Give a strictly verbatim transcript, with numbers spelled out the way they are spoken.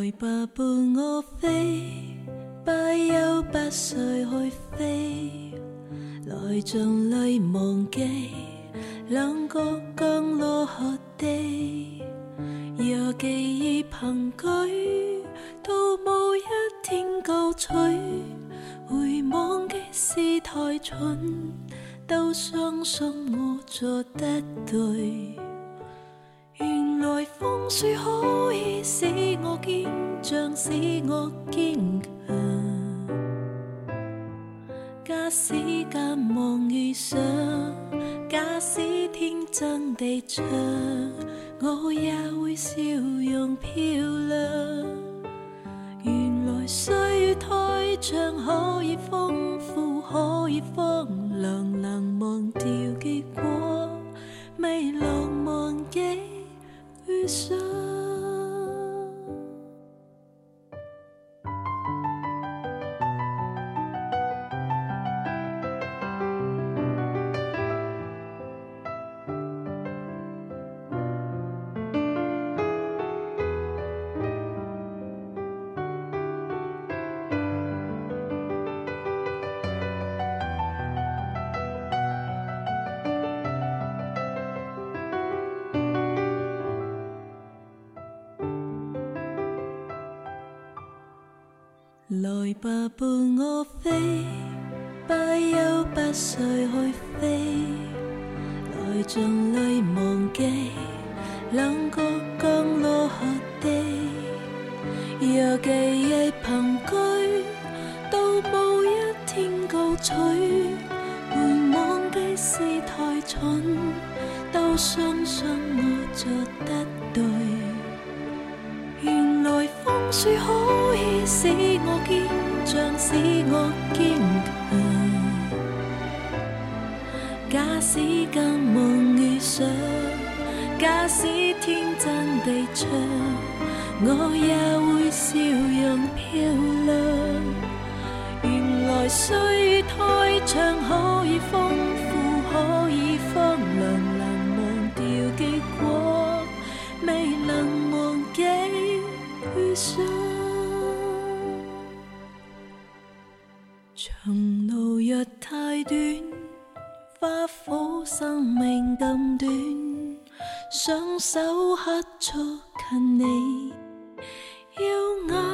來吧伴我飛，不休不睡去飛，來盡力忘記兩個降落何地。若記憶憑據，到某一天告吹，會忘記是太蠢，都相信我做得對。原來風雪可以使我堅強，使我堅強。假使間夢遇上，假使天真地唱，我也會笑容漂亮。原來歲月太長，可以豐富，可以荒涼，能忘掉結果，未能忘記遇上。來吧伴我飛，不休不睡去飛，來盡力忘記兩個降落何地。若記憶憑據，到某一天告吹，會忘記是太蠢，都相信我做得對。原來風雪可以使我堅強，使我堅強。假使間夢遇上，假使天真地唱，我也會笑容漂亮。原來歲月太長，可以豐富，可以荒涼，能忘掉結果，未能忘記遇上。長路若太短，花火生命咁短，雙手合捉近你，要我